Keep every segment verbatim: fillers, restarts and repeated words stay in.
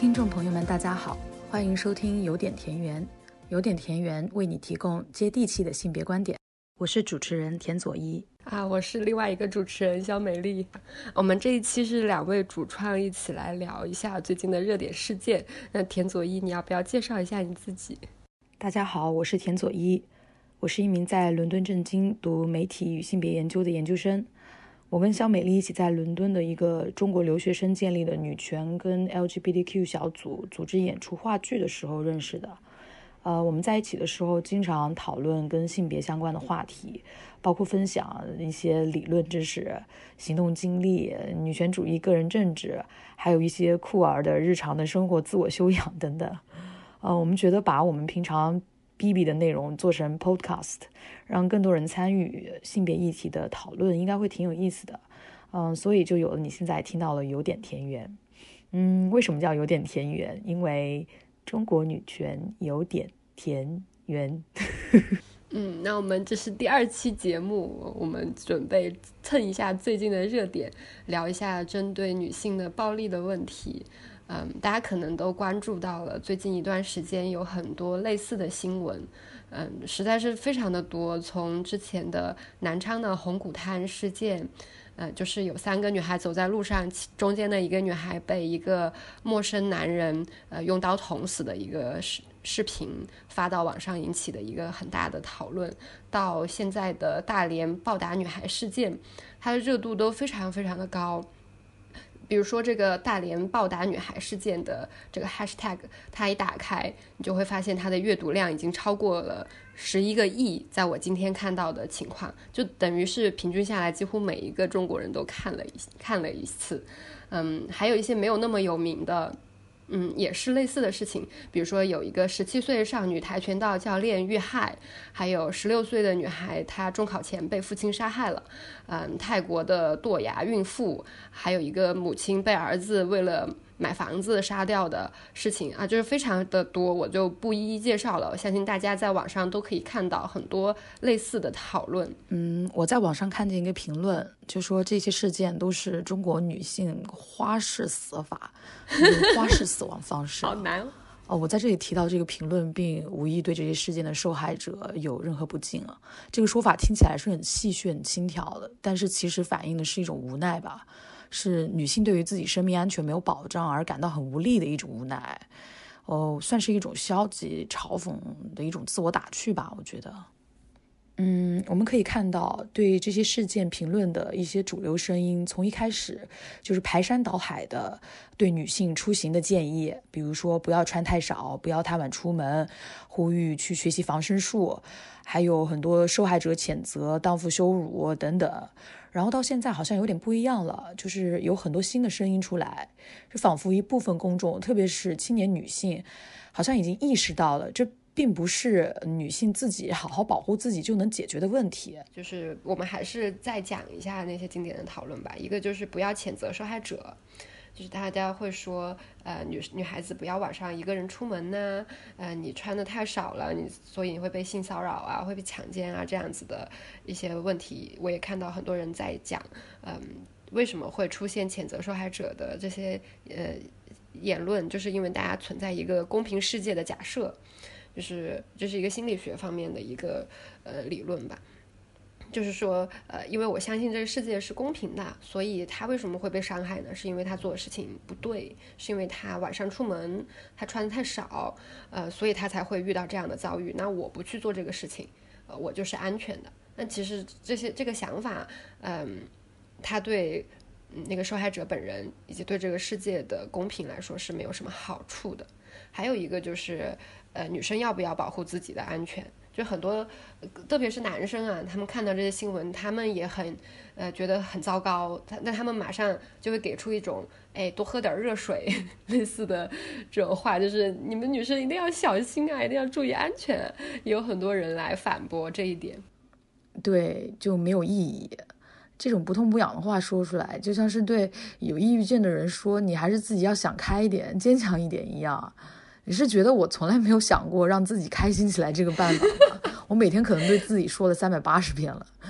听众朋友们大家好，欢迎收听有点田园，有点田园为你提供接地气的性别观点，我是主持人田佐一啊，我是另外一个主持人肖美丽。我们这一期是两位主创一起来聊一下最近的热点事件。那田佐一，你要不要介绍一下你自己？ 大家好，我是田佐一，我是一名在伦敦政经读媒体与性别研究的研究生。我跟肖美丽一起在伦敦的一个中国留学生建立的女权跟 L G B T Q 小组组织演出话剧的时候认识的。呃，我们在一起的时候经常讨论跟性别相关的话题，包括分享一些理论知识、行动经历、女权主义、个人政治，还有一些酷儿的日常的生活自我修养等等。呃，我们觉得把我们平常B B 的内容做成 podcast， 让更多人参与性别议题的讨论，应该会挺有意思的。嗯、呃，所以就有了你现在听到了有点田园。嗯，为什么叫有点田园？因为中国女权有点田园。 嗯，那我们这是第二期节目，我们准备蹭一下最近的热点，聊一下针对女性的暴力的问题。嗯，大家可能都关注到了，最近一段时间有很多类似的新闻，嗯，实在是非常的多。从之前的南昌的红谷滩事件，呃，就是有三个女孩走在路上，中间的一个女孩被一个陌生男人呃用刀捅死的一个视视频发到网上，引起的一个很大的讨论，到现在的大连暴打女孩事件，它的热度都非常非常的高。比如说这个大连暴打女孩事件的这个 hashtag， 它一打开你就会发现它的阅读量已经超过了十一个亿，在我今天看到的情况，就等于是平均下来几乎每一个中国人都看了一看了一次。嗯，还有一些没有那么有名的，嗯，也是类似的事情，比如说有一个十七岁的少女跆拳道教练遇害，还有十六岁的女孩她中考前被父亲杀害了，嗯，泰国的堕崖孕妇，还有一个母亲被儿子为了买房子杀掉的事情啊，就是非常的多，我就不一一介绍了。我相信大家在网上都可以看到很多类似的讨论。 嗯，我在网上看见一个评论，就说这些事件都是中国女性花式死法，花式死亡方式。 好难哦，我在这里提到这个评论，并无意对这些事件的受害者有任何不敬啊。这个说法听起来是很戏谑、很轻佻的，但是其实反映的是一种无奈吧。是女性对于自己生命安全没有保障而感到很无力的一种无奈，哦，算是一种消极嘲讽的一种自我打趣吧，我觉得。嗯，我们可以看到对这些事件评论的一些主流声音，从一开始就是排山倒海的对女性出行的建议，比如说不要穿太少，不要太晚出门，呼吁去学习防身术，还有很多受害者谴责荡妇羞辱等等。然后到现在好像有点不一样了，就是有很多新的声音出来，就仿佛一部分公众，特别是青年女性，好像已经意识到了这并不是女性自己好好保护自己就能解决的问题。 就是我们还是再讲一下那些经典的讨论吧。一个就是不要谴责受害者，就是大家会说呃女女孩子不要晚上一个人出门呢、啊、呃你穿的太少了，你所以你会被性骚扰啊，会被强奸啊，这样子的一些问题。我也看到很多人在讲嗯为什么会出现谴责受害者的这些呃言论，就是因为大家存在一个公平世界的假设，就是这、就是一个心理学方面的一个呃理论吧。就是说呃，因为我相信这个世界是公平的，所以他为什么会被伤害呢？是因为他做的事情不对，是因为他晚上出门他穿的太少，呃，所以他才会遇到这样的遭遇。那我不去做这个事情，呃，我就是安全的。那其实这些这个想法，嗯，他对那个受害者本人以及对这个世界的公平来说是没有什么好处的。还有一个就是呃，女生要不要保护自己的安全？就很多特别是男生啊，他们看到这些新闻，他们也很呃觉得很糟糕，那他们马上就会给出一种哎多喝点热水类似的这种话，就是你们女生一定要小心啊，一定要注意安全。也有很多人来反驳这一点。 对，就没有意义。这种不痛不痒的话说出来，就像是对有抑郁症的人说你还是自己要想开一点，坚强一点一样。你是觉得我从来没有想过让自己开心起来这个办法吗？我每天可能对自己说了三百八十遍了。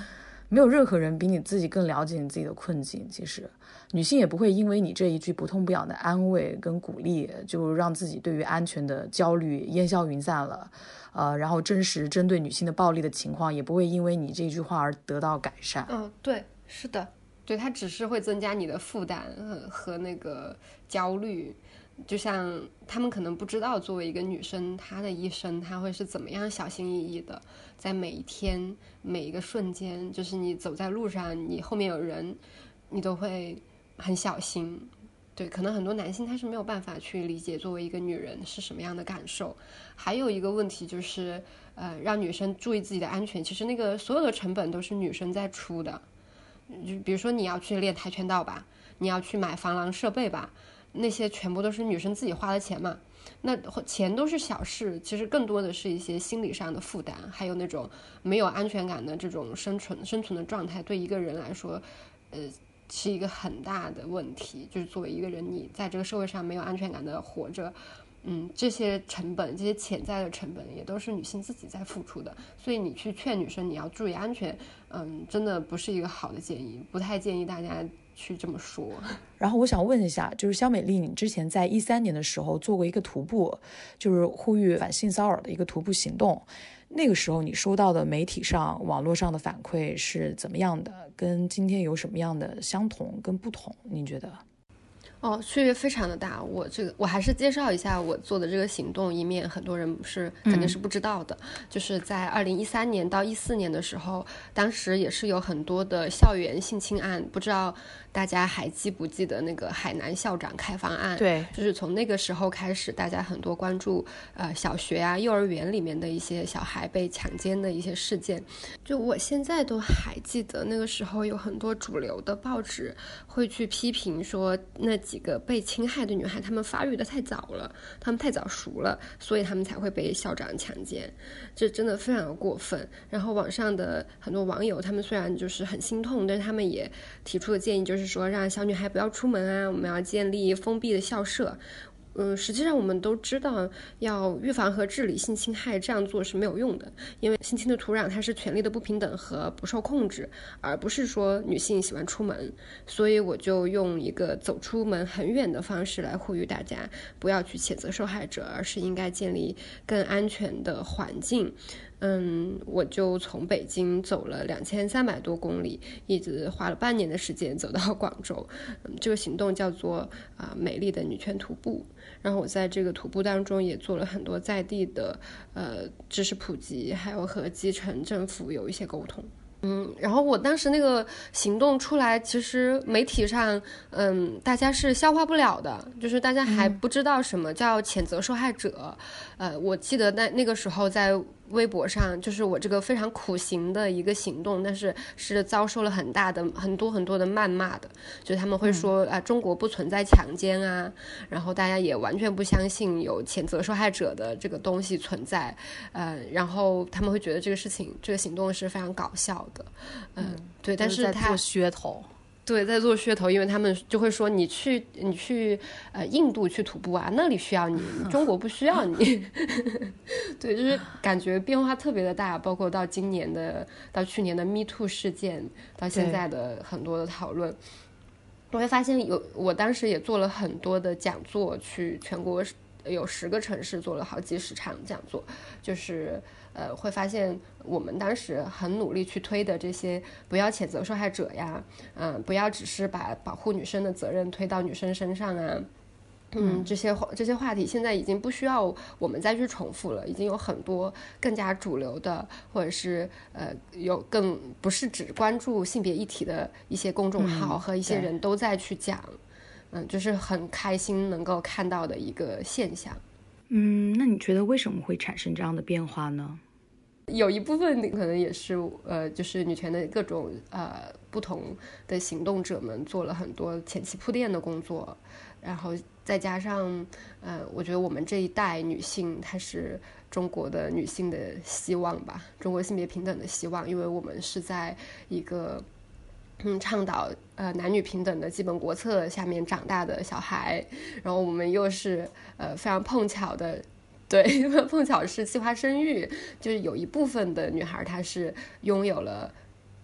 没有任何人比你自己更了解你自己的困境。其实女性也不会因为你这一句不痛不痒的安慰跟鼓励，就让自己对于安全的焦虑烟消云散了。呃，然后真实针对女性的暴力的情况也不会因为你这句话而得到改善。 嗯，对，是的，对，它只是会增加你的负担和那个焦虑。就像他们可能不知道作为一个女生她的一生她会是怎么样小心翼翼的，在每一天每一个瞬间，就是你走在路上你后面有人你都会很小心。对，可能很多男性他是没有办法去理解作为一个女人是什么样的感受。还有一个问题就是呃，让女生注意自己的安全，其实那个所有的成本都是女生在出的。就比如说你要去练跆拳道吧，你要去买防狼设备吧，那些全部都是女生自己花的钱嘛。那钱都是小事，其实更多的是一些心理上的负担，还有那种没有安全感的这种生存生存的状态，对一个人来说呃，是一个很大的问题。就是作为一个人你在这个社会上没有安全感的活着，嗯，这些成本这些潜在的成本也都是女性自己在付出的。所以你去劝女生你要注意安全，嗯，真的不是一个好的建议，不太建议大家去这么说。 然后我想问一下，就是肖美丽，你之前在一三年的时候做过一个徒步，就是呼吁反性骚扰的一个徒步行动，那个时候你收到的媒体上网络上的反馈是怎么样的？跟今天有什么样的相同跟不同？你觉得？ 哦，区别非常的大。我这个我还是介绍一下我做的这个行动，以免很多人是肯定是不知道的。嗯、就是在二零一三年到一四年的时候，当时也是有很多的校园性侵案，不知道大家还记不记得那个海南校长开房案？ 对， 就是从那个时候开始，大家很多关注呃小学啊、幼儿园里面的一些小孩被强奸的一些事件。就我现在都还记得，那个时候有很多主流的报纸会去批评说那几个被侵害的女孩，她们发育的太早了，她们太早熟了，所以她们才会被校长强奸，这真的非常的过分。然后网上的很多网友，他们虽然就是很心痛，但是他们也提出的建议就是说，让小女孩不要出门啊，我们要建立封闭的校舍。嗯，实际上我们都知道，要预防和治理性侵害，这样做是没有用的，因为性侵的土壤它是权力的不平等和不受控制，而不是说女性喜欢出门。所以我就用一个走出门很远的方式来呼吁大家，不要去谴责受害者，而是应该建立更安全的环境。嗯，我就从北京走了两千三百多公里，一直花了半年的时间走到广州。嗯，这个行动叫做啊、呃、美丽的女权徒步。然后我在这个徒步当中也做了很多在地的呃知识普及，还有和基层政府有一些沟通。嗯，然后我当时那个行动出来，其实媒体上，嗯，大家是消化不了的，就是大家还不知道什么叫谴责受害者。嗯、呃，我记得那那个时候在微博上，就是我这个非常苦行的一个行动，但是是遭受了很大的很多很多的谩骂的，就是他们会说啊、呃，中国不存在强奸啊，然后大家也完全不相信有谴责受害者的这个东西存在，呃，然后他们会觉得这个事情这个行动是非常搞笑的，呃、嗯，对，但是他做噱头。 对，在做噱头，因为他们就会说你去你去呃印度去徒步啊，那里需要你，中国不需要你。对，就是感觉变化特别的大，包括到今年的到去年的 Me Too 事件，到现在的很多的讨论，我会发现有我当时也做了很多的讲座，去全国有十个城市做了好几十场讲座，就是呃，会发现我们当时很努力去推的这些不要谴责受害者呀，嗯、呃，不要只是把保护女生的责任推到女生身上啊，嗯，这些这些话题现在已经不需要我们再去重复了，已经有很多更加主流的，或者是呃有更不是只关注性别议题的一些公众号和一些人都在去讲，嗯，就是很开心能够看到的一个现象。 嗯，那你觉得为什么会产生这样的变化呢？ 有一部分可能也是呃，就是女权的各种呃不同的行动者们做了很多前期铺垫的工作，然后再加上呃，我觉得我们这一代女性她是中国的女性的希望吧，中国性别平等的希望，因为我们是在一个嗯，倡导呃男女平等的基本国策下面长大的小孩，然后我们又是呃非常碰巧的，对，碰巧是计划生育，就是有一部分的女孩她是拥有了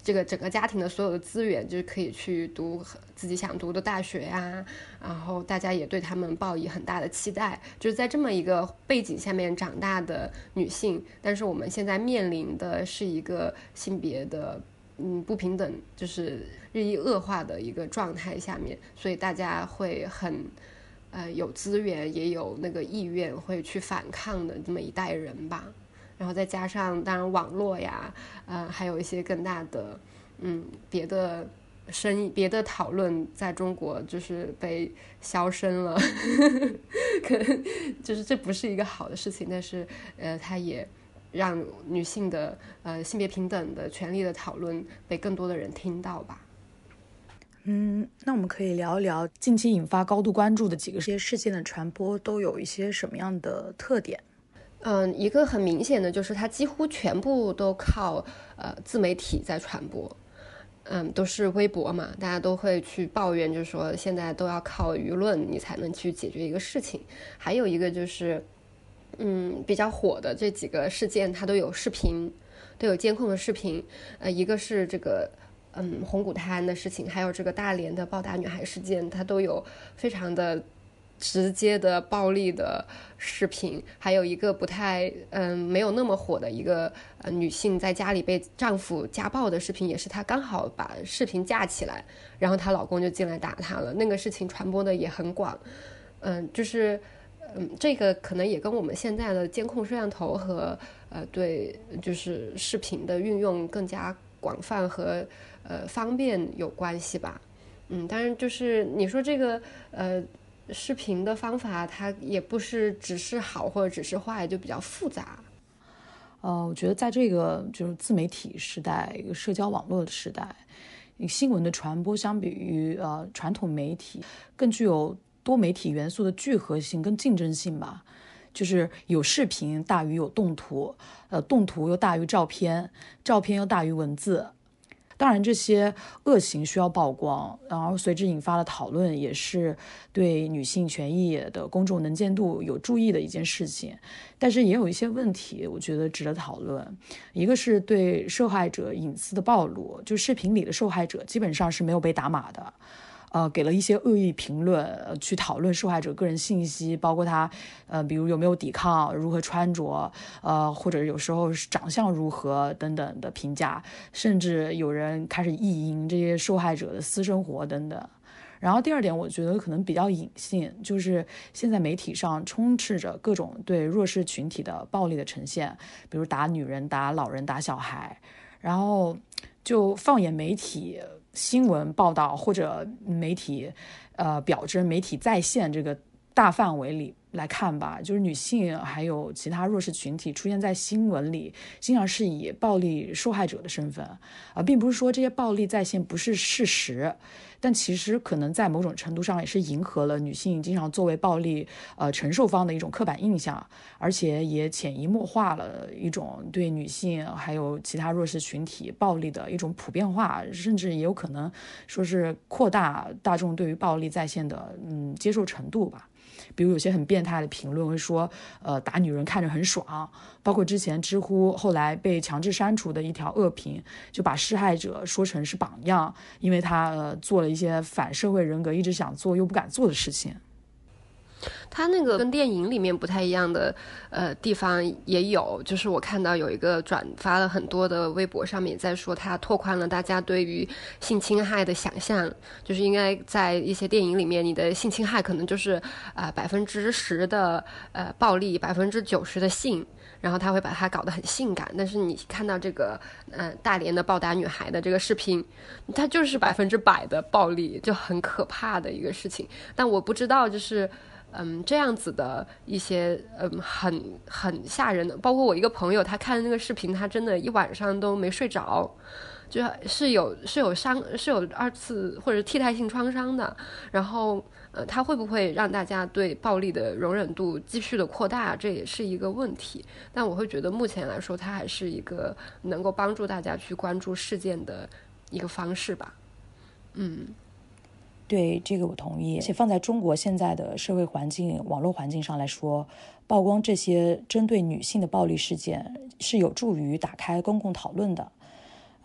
这个整个家庭的所有的资源，就是可以去读自己想读的大学呀，然后大家也对他们抱以很大的期待，就是在这么一个背景下面长大的女性，但是我们现在面临的是一个性别的嗯不平等，就是日益恶化的一个状态下面，所以大家会很呃有资源也有那个意愿会去反抗的这么一代人吧。然后再加上当然网络呀，呃，还有一些更大的嗯别的声音别的讨论在中国就是被消声了可能就是这不是一个好的事情，但是呃它也让女性的呃性别平等的权利的讨论被更多的人听到吧。 嗯，那我们可以聊一聊近期引发高度关注的几个这些事件的传播都有一些什么样的特点？ 嗯，一个很明显的就是它几乎全部都靠呃自媒体在传播，嗯，都是微博嘛，大家都会去抱怨，就是说现在都要靠舆论你才能去解决一个事情。还有一个就是嗯比较火的这几个事件它都有视频，都有监控的视频，呃，一个是这个嗯红谷滩的事情，还有这个大连的暴打女孩事件，它都有非常的直接的暴力的视频。还有一个不太嗯没有那么火的一个呃女性在家里被丈夫家暴的视频，也是她刚好把视频架起来，然后她老公就进来打她了，那个事情传播的也很广。嗯，就是嗯这个可能也跟我们现在的监控摄像头和呃对就是视频的运用更加广泛和呃方便有关系吧。嗯，当然就是你说这个呃视频的方法它也不是只是好或者只是坏，就比较复杂。 呃，我觉得在这个就是自媒体时代，一个社交网络的时代，新闻的传播相比于呃传统媒体更具有多媒体元素的聚合性跟竞争性吧。就是有视频大于有动图，呃，动图又大于照片，照片又大于文字。当然这些恶行需要曝光，然后随之引发的讨论也是对女性权益的公众能见度有注意的一件事情。但是也有一些问题我觉得值得讨论，一个是对受害者隐私的暴露，就视频里的受害者基本上是没有被打码的，呃，给了一些恶意评论，呃，去讨论受害者个人信息，包括他，呃，比如有没有抵抗，如何穿着，呃，或者有时候长相如何等等的评价，甚至有人开始意淫这些受害者的私生活等等。然后第二点，我觉得可能比较隐性，就是现在媒体上充斥着各种对弱势群体的暴力的呈现，比如打女人、打老人、打小孩。然后就放眼媒体新闻报道或者媒体呃表征媒体在线这个大范围里来看吧，就是女性还有其他弱势群体出现在新闻里经常是以暴力受害者的身份，呃，并不是说这些暴力在线不是事实，但其实可能在某种程度上也是迎合了女性经常作为暴力呃承受方的一种刻板印象，而且也潜移默化了一种对女性还有其他弱势群体暴力的一种普遍化，甚至也有可能说是扩大大众对于暴力在线的嗯接受程度吧。比如有些很变态的评论会说，呃，打女人看着很爽，包括之前知乎后来被强制删除的一条恶评，就把施害者说成是榜样，因为他呃做了一些反社会人格一直想做又不敢做的事情。 它那个跟电影里面不太一样的呃地方也有，就是我看到有一个转发了很多的微博上面也在说，它拓宽了大家对于性侵害的想象，就是应该在一些电影里面，你的性侵害可能就是呃百分之十的呃暴力，百分之九十的性。然后他会把它搞得很性感，但是你看到这个呃大连的暴打女孩的这个视频，它就是百分之百的暴力，就很可怕的一个事情。但我不知道就是嗯这样子的一些嗯很很吓人的，包括我一个朋友他看那个视频，他真的一晚上都没睡着，就是有是有伤是有二次或者替代性创伤的。然后呃，它会不会让大家对暴力的容忍度继续的扩大，这也是一个问题。但我会觉得目前来说，它还是一个能够帮助大家去关注事件的一个方式吧。嗯， 对，这个我同意。而且放在中国现在的社会环境、网络环境上来说，曝光这些针对女性的暴力事件是有助于打开公共讨论的。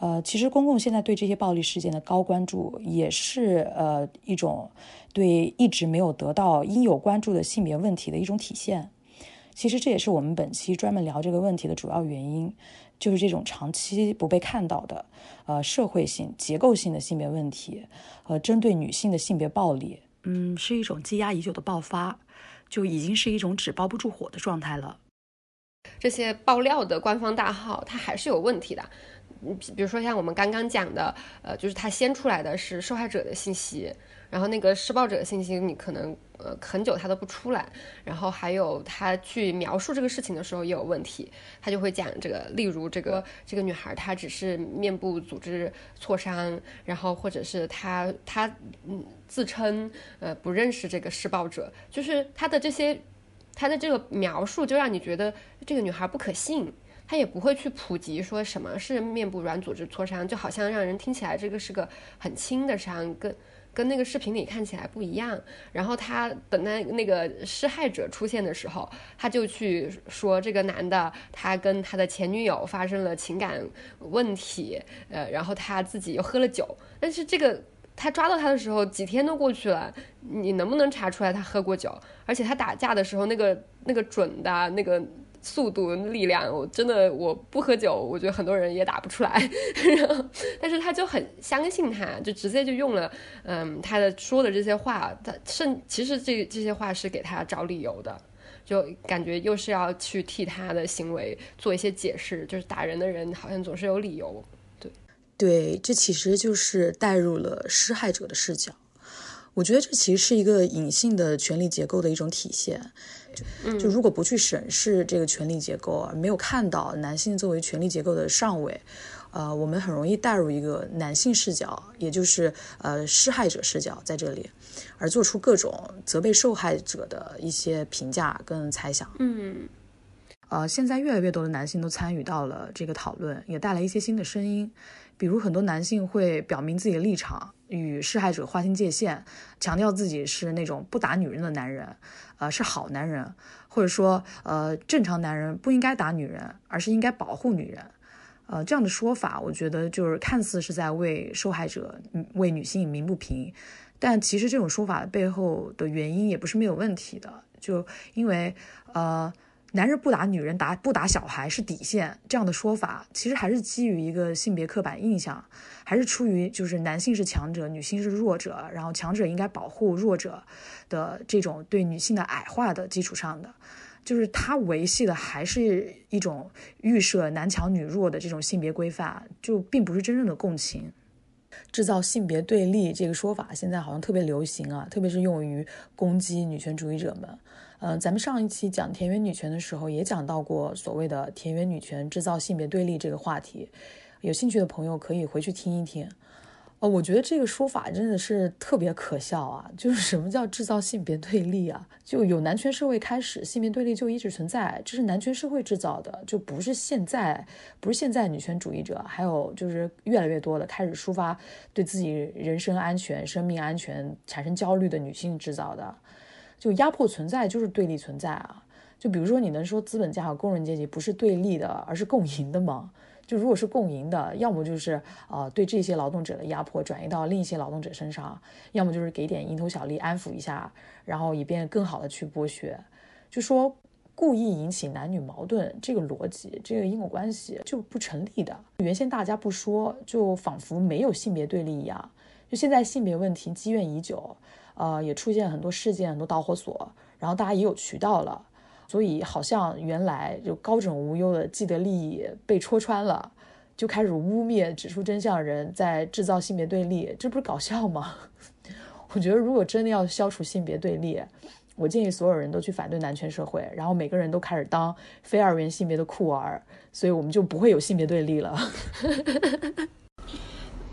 呃，其实公共现在对这些暴力事件的高关注，也是呃一种对一直没有得到应有关注的性别问题的一种体现。其实这也是我们本期专门聊这个问题的主要原因，就是这种长期不被看到的呃社会性结构性的性别问题和针对女性的性别暴力，嗯，是一种积压已久的爆发，就已经是一种纸包不住火的状态了。 这些爆料的官方大号它还是有问题的，比如说像我们刚刚讲的，呃，就是它先出来的是受害者的信息，然后那个施暴者的信息你可能呃很久他都不出来，然后还有他去描述这个事情的时候也有问题，他就会讲这个，例如这个这个女孩她只是面部组织挫伤，然后或者是她她嗯自称呃不认识这个施暴者，就是她的这些她的这个描述就让你觉得这个女孩不可信。他也不会去普及说什么是面部软组织挫伤，就好像让人听起来这个是个很轻的伤，跟跟那个视频里看起来不一样。然后他等那那个施害者出现的时候，他就去说这个男的他跟他的前女友发生了情感问题，呃，然后他自己又喝了酒，但是这个他抓到他的时候几天都过去了，你能不能查出来他喝过酒？而且他打架的时候那个那个准的那个速度力量，我真的我不喝酒我觉得很多人也打不出来然后但是他就很相信他，就直接就用了嗯他的说的这些话，他甚其实这这些话是给他找理由的，就感觉又是要去替他的行为做一些解释，就是打人的人好像总是有理由。对对，这其实就是带入了施害者的视角。我觉得这其实是一个隐性的权力结构的一种体现，就就如果不去审视这个权力结构，没有看到男性作为权力结构的上位，呃，我们很容易带入一个男性视角，也就是呃施害者视角在这里，而做出各种责备受害者的一些评价跟猜想。 嗯， 呃，现在越来越多的男性都参与到了这个讨论，也带来一些新的声音。比如很多男性会表明自己的立场，与施害者划清界限，强调自己是那种不打女人的男人，呃，是好男人，或者说，呃，正常男人不应该打女人，而是应该保护女人。呃，这样的说法，我觉得就是看似是在为受害者、为女性鸣不平，但其实这种说法背后的原因也不是没有问题的，就因为，呃。男人不打女人打不打小孩是底线，这样的说法其实还是基于一个性别刻板印象，还是出于就是男性是强者，女性是弱者，然后强者应该保护弱者的这种对女性的矮化的基础上的，就是他维系的还是一种预设男强女弱的这种性别规范，就并不是真正的共情。制造性别对立这个说法现在好像特别流行啊，特别是用于攻击女权主义者们。嗯、呃，咱们上一期讲田园女权的时候也讲到过所谓的田园女权制造性别对立这个话题，有兴趣的朋友可以回去听一听。呃，我觉得这个说法真的是特别可笑啊！就是什么叫制造性别对立啊？就有男权社会开始，性别对立就一直存在，这是男权社会制造的，就不是现在，不是现在女权主义者，还有就是越来越多的开始抒发对自己人身安全、生命安全产生焦虑的女性制造的。就压迫存在就是对立存在啊！就比如说，你能说资本家和工人阶级不是对立的，而是共赢的吗？就如果是共赢的，要么就是呃对这些劳动者的压迫转移到另一些劳动者身上，要么就是给点蝇头小利安抚一下，然后以便更好的去剥削。就说故意引起男女矛盾这个逻辑，这个因果关系就不成立的。原先大家不说，就仿佛没有性别对立一样。就现在性别问题积怨已久，呃，也出现很多事件、很多导火索，然后大家也有渠道了。所以好像原来就高枕无忧的既得利益被戳穿了，就开始污蔑指出真相的人在制造性别对立，这不是搞笑吗？我觉得如果真的要消除性别对立，我建议所有人都去反对男权社会，然后每个人都开始当非二元性别的酷儿，所以我们就不会有性别对立了。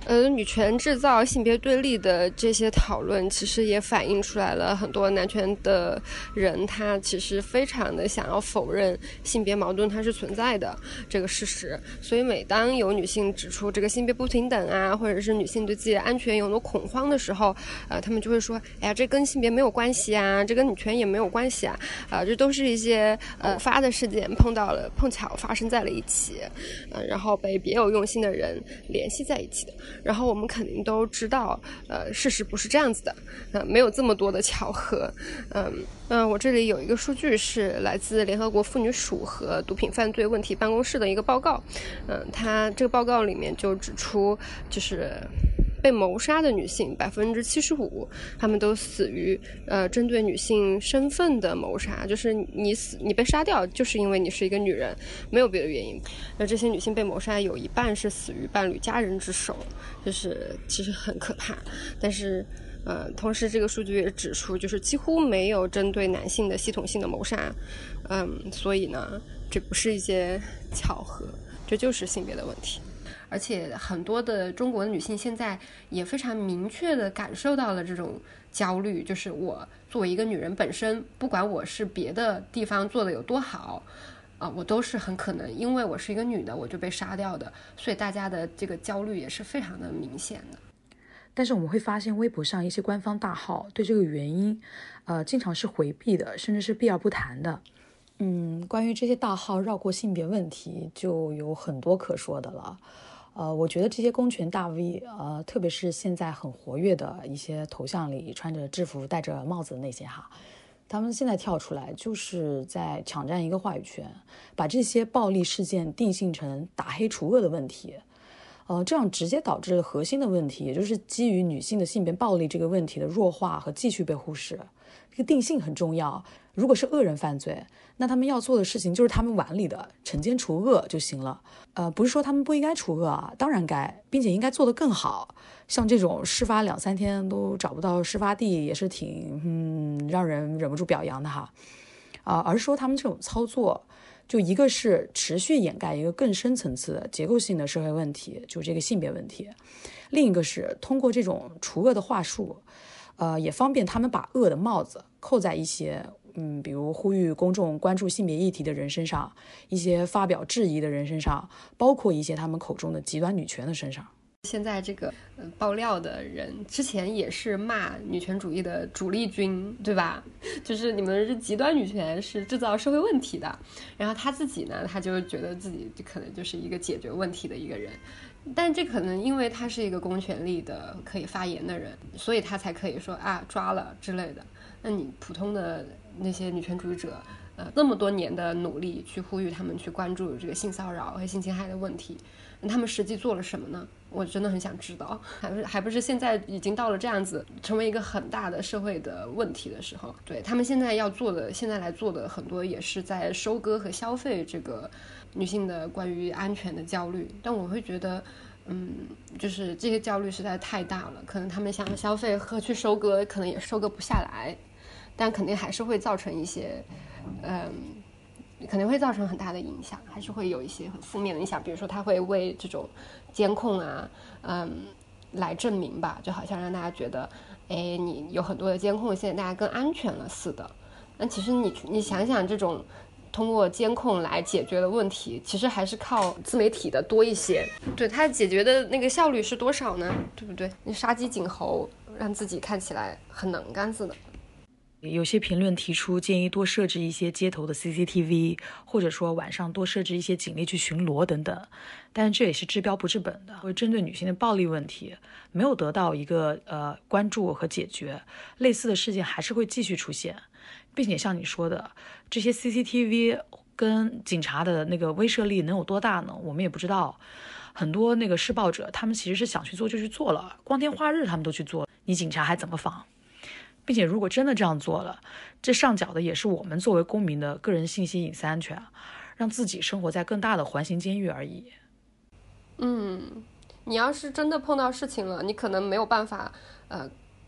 呃，女权制造、性别对立的这些讨论，其实也反映出来了很多男权的人，他其实非常的想要否认性别矛盾它是存在的这个事实。所以每当有女性指出这个性别不平等啊，或者是女性对自己的安全有多恐慌的时候，呃，他们就会说，哎呀，这跟性别没有关系啊，这跟女权也没有关系啊，啊、呃，这都是一些呃发的事件碰到了，碰巧发生在了一起，呃，然后被别有用心的人联系在一起的。然后我们肯定都知道，呃，事实不是这样子的，呃，没有这么多的巧合。嗯、呃，嗯、呃，我这里有一个数据是来自联合国妇女署和毒品犯罪问题办公室的一个报告，嗯、呃，它这个报告里面就指出，就是被谋杀的女性百分之七十五，她们都死于呃针对女性身份的谋杀，就是你死你被杀掉，就是因为你是一个女人，没有别的原因。那这些女性被谋杀，有一半是死于伴侣家人之手，就是其实很可怕。但是呃，同时这个数据也指出，就是几乎没有针对男性的系统性的谋杀。嗯，所以呢，这不是一些巧合，这就是性别的问题。而且很多的中国的女性现在也非常明确地感受到了这种焦虑，就是我作为一个女人本身，不管我是别的地方做的有多好啊、呃，我都是很可能因为我是一个女的我就被杀掉的，所以大家的这个焦虑也是非常的明显的。 但是我们会发现微博上一些官方大号对这个原因呃，经常是回避的，甚至是避而不谈的。嗯，关于这些大号绕过性别问题就有很多可说的了。呃，我觉得这些公权大 V， 呃，特别是现在很活跃的一些头像里穿着制服、戴着帽子的那些哈，他们现在跳出来就是在抢占一个话语权，把这些暴力事件定性成打黑除恶的问题。呃，这样直接导致核心的问题，也就是基于女性的性别暴力这个问题的弱化和继续被忽视。这个定性很重要。如果是恶人犯罪，那他们要做的事情就是他们碗里的惩奸除恶就行了。呃，不是说他们不应该除恶啊，当然该，并且应该做得更好。像这种事发两三天都找不到事发地，也是挺嗯让人忍不住表扬的哈。啊、呃，而是说他们这种操作，就一个是持续掩盖一个更深层次的结构性的社会问题，就这个性别问题；另一个是通过这种除恶的话术，呃，也方便他们把恶的帽子扣在一些嗯，比如呼吁公众关注性别议题的人身上，一些发表质疑的人身上，包括一些他们口中的极端女权的身上。 现在这个、呃、爆料的人之前也是骂女权主义的主力军，对吧？就是你们是极端女权，是制造社会问题的。然后他自己呢，他就觉得自己可能就是一个解决问题的一个人，但这可能因为他是一个公权力的可以发言的人，所以他才可以说啊抓了之类的。那你普通的那些女权主义者，呃，那么多年的努力去呼吁他们去关注这个性骚扰和性侵害的问题，那他们实际做了什么呢？我真的很想知道，还不是还不是现在已经到了这样子成为一个很大的社会的问题的时候。对，他们现在要做的，现在来做的很多也是在收割和消费这个女性的关于安全的焦虑。但我会觉得嗯，就是这些焦虑实在太大了，可能他们想要消费和去收割可能也收割不下来，但肯定还是会造成一些嗯可能会造成很大的影响，还是会有一些很负面的影响。比如说他会为这种监控啊嗯来证明吧，就好像让大家觉得哎，你有很多的监控，现在大家更安全了似的。那其实你你想想，这种通过监控来解决的问题，其实还是靠自媒体的多一些。对，它解决的那个效率是多少呢？对不对？你杀鸡儆猴，让自己看起来很能干似的。 有些评论提出建议多设置一些街头的 C C T V， 或者说晚上多设置一些警力去巡逻等等，但这也是治标不治本的。会针对女性的暴力问题没有得到一个呃关注和解决，类似的事件还是会继续出现，并且像你说的，这些 C C T V 跟警察的那个威慑力能有多大呢？我们也不知道。很多那个施暴者他们其实是想去做就去做了，光天化日他们都去做，你警察还怎么防？并且如果真的这样做了，这上缴的也是我们作为公民的个人信息隐私安全，让自己生活在更大的环形监狱而已。 嗯，你要是真的碰到事情了，你可能没有办法呃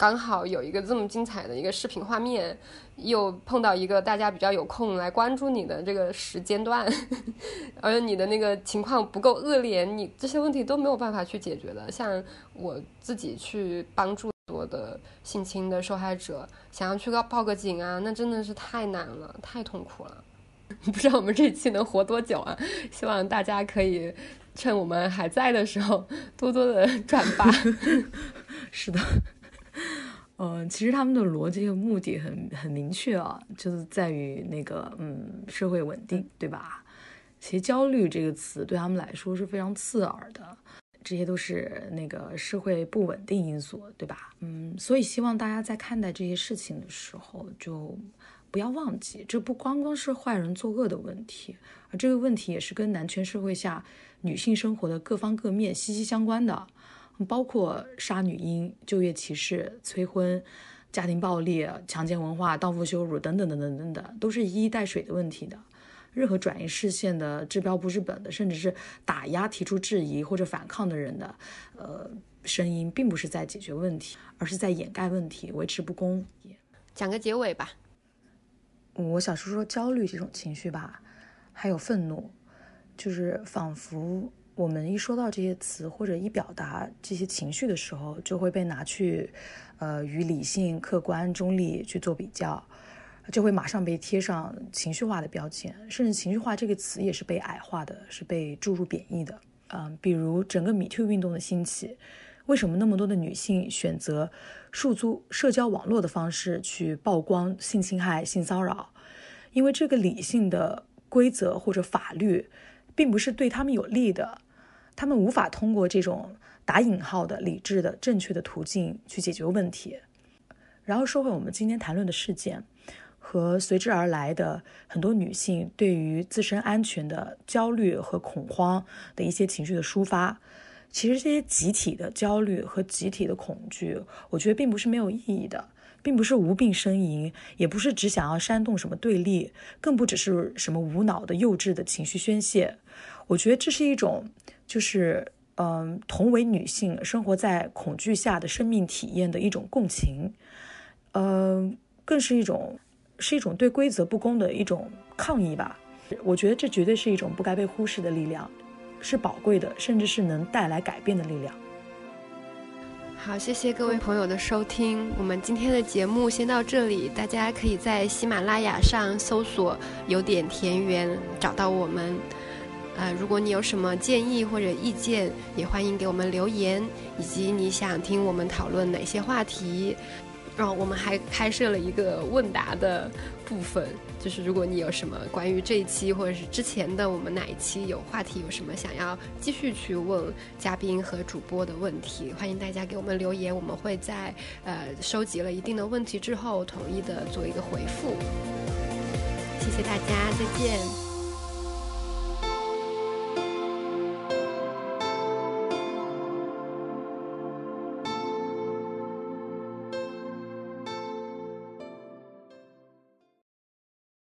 刚好有一个这么精彩的一个视频画面，又碰到一个大家比较有空来关注你的这个时间段，而你的那个情况不够恶劣，你这些问题都没有办法去解决的。像我自己去帮助多的性侵的受害者，想要去报个警啊，那真的是太难了，太痛苦了。不知道我们这期能活多久啊？希望大家可以趁我们还在的时候多多的转发。 是的，嗯、呃，其实他们的逻辑和目的很很明确啊，就是在于那个嗯社会稳定，对吧？其实焦虑这个词对他们来说是非常刺耳的，这些都是那个社会不稳定因素，对吧？嗯，所以希望大家在看待这些事情的时候，就不要忘记，这不光光是坏人作恶的问题，而这个问题也是跟男权社会下女性生活的各方各面息息相关的，包括杀女婴、就业歧视、催婚、家庭暴力、强奸文化、荡妇羞辱等等等等等等，都是一衣带水的问题的。任何转移视线的、治标不治本的，甚至是打压提出质疑或者反抗的人的呃声音，并不是在解决问题，而是在掩盖问题，维持不公。 讲个结尾吧。 我想说说焦虑这种情绪吧，还有愤怒，就是仿佛我们一说到这些词或者一表达这些情绪的时候，就会被拿去呃与理性、客观、中立去做比较，就会马上被贴上情绪化的标签，甚至情绪化这个词也是被矮化的，是被注入贬义的。嗯、呃，比如整个 Me Too 运动的兴起，为什么那么多的女性选择诉诸社交网络的方式去曝光性侵害、性骚扰？因为这个理性的规则或者法律并不是对他们有利的，他们无法通过这种打引号的理智的正确的途径去解决问题。然后说回我们今天谈论的事件和随之而来的很多女性对于自身安全的焦虑和恐慌的一些情绪的抒发，其实这些集体的焦虑和集体的恐惧，我觉得并不是没有意义的，并不是无病呻吟，也不是只想要煽动什么对立，更不只是什么无脑的幼稚的情绪宣泄。我觉得这是一种就是嗯，同为女性生活在恐惧下的生命体验的一种共情，嗯，更是一种是一种对规则不公的一种抗议吧。我觉得这绝对是一种不该被忽视的力量，是宝贵的，甚至是能带来改变的力量。 好，谢谢各位朋友的收听，我们今天的节目先到这里，大家可以在喜马拉雅上搜索有点田园找到我们。呃，如果你有什么建议或者意见，也欢迎给我们留言，以及你想听我们讨论哪些话题。然后我们还开设了一个问答的部分，就是如果你有什么关于这一期或者是之前的我们哪一期有话题，有什么想要继续去问嘉宾和主播的问题，欢迎大家给我们留言，我们会在呃收集了一定的问题之后统一的做一个回复。谢谢大家，再见。